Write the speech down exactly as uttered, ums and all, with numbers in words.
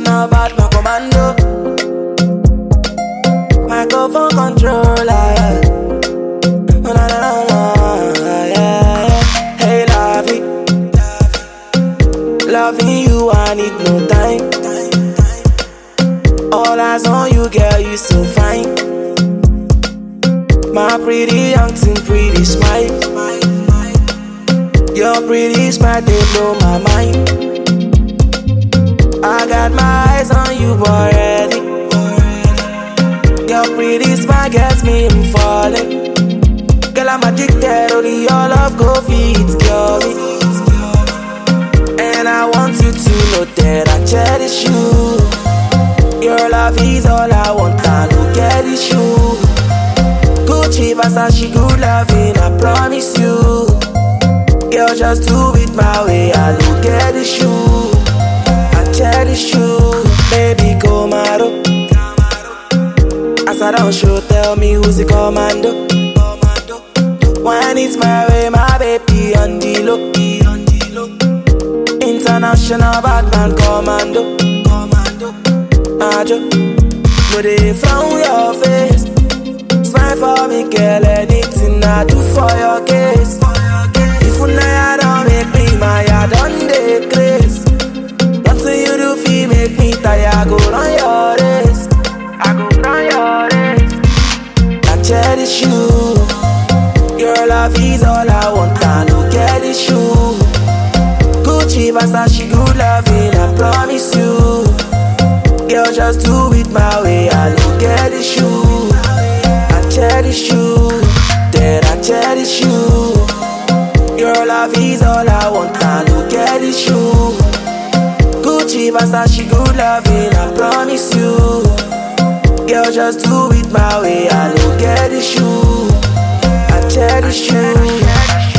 International bad my commando. Microphone controller. Oh, na, na, na, na, yeah. Hey, lovey, loving you, I need no time. All eyes on you, girl, you so fine. My pretty young thing, pretty smile. Your pretty smile, they blow my mind. I got my eyes on you already. Your pretty smile gets me in falling. Girl, I'm addicted, only your love go feed, girl. And I want you to know that I cherish you. Your love is all I want, I don't get issue. Gucci, Versace, good loving, I promise you. Girl, just do it my way, I don't get issue. I cherish you, baby, Komaro. As I don't show, tell me who's the commando. When it's my way, my baby, on the low. International Batman commando. Ajo, no they frown your face. Smile for me, girl, anything I do for your case. If you know don't make me my I done the grace. Nothing you do feel make me tired. Go run your race. I go run your race. I cherish you. Your love is all I want. I don't get issue. Gucci, Versace, good loving, I promise you. Girl, just do it my way, I don't get issue. I cherish you, that I cherish you. Your love is all I want, I don't get issue. Gucci, Versace, good loving, I promise you. Girl, just do it my way, I don't get issue. I cherish you.